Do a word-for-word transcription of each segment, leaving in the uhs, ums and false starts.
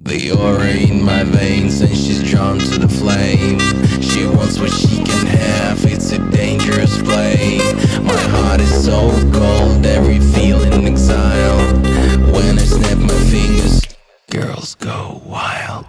The aura in my veins and she's drawn to the flame. She wants what she can have, it's a dangerous play. My heart is so cold, every feeling exile. When I snap my fingers, girls go wild.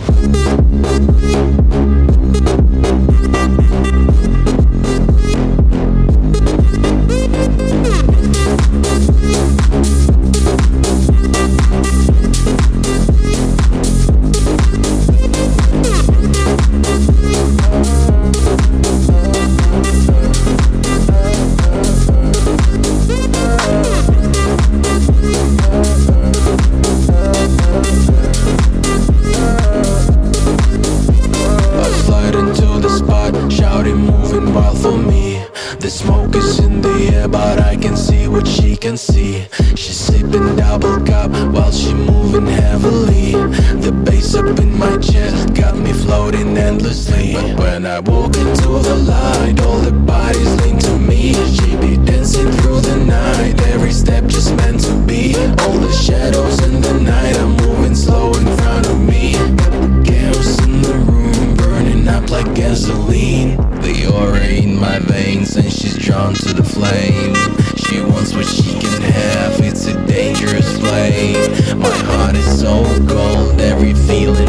Shouting, moving wild for me. The smoke is in the air, but I can see what she can see. She's sipping double cup while she moving heavily. The bass up in my chest got me floating endlessly. But when I walk into the light, all the bodies lean to me. She be dancing through the night, every step just meant to be. All the shadows in the night are moving slow in front of me. Chaos in the room, burning up like gasoline. The aura in my veins and she's drawn to the flame. She wants what she can have, it's a dangerous play. My heart is so cold, every feeling